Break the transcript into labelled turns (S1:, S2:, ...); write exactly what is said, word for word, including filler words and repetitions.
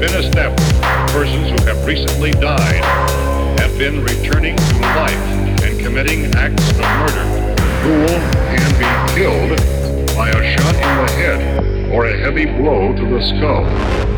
S1: been established. Persons who have recently died have been returning to life and committing acts of murder. Ghoul can be killed by a shot in the head or a heavy blow to the skull.